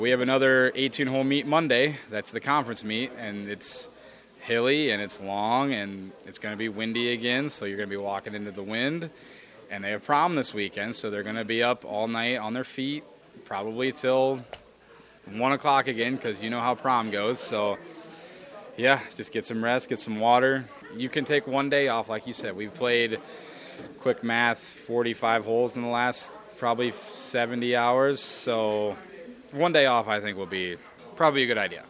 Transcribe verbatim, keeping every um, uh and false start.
We have another eighteen-hole meet Monday. That's the conference meet, and it's hilly, and it's long, and it's going to be windy again, so you're going to be walking into the wind. And they have prom this weekend, so they're going to be up all night on their feet, probably till one o'clock again, because you know how prom goes. So, yeah, just get some rest, get some water. You can take one day off, like you said. We've played, quick math, forty-five holes in the last probably seventy hours, so one day off I think will be probably a good idea.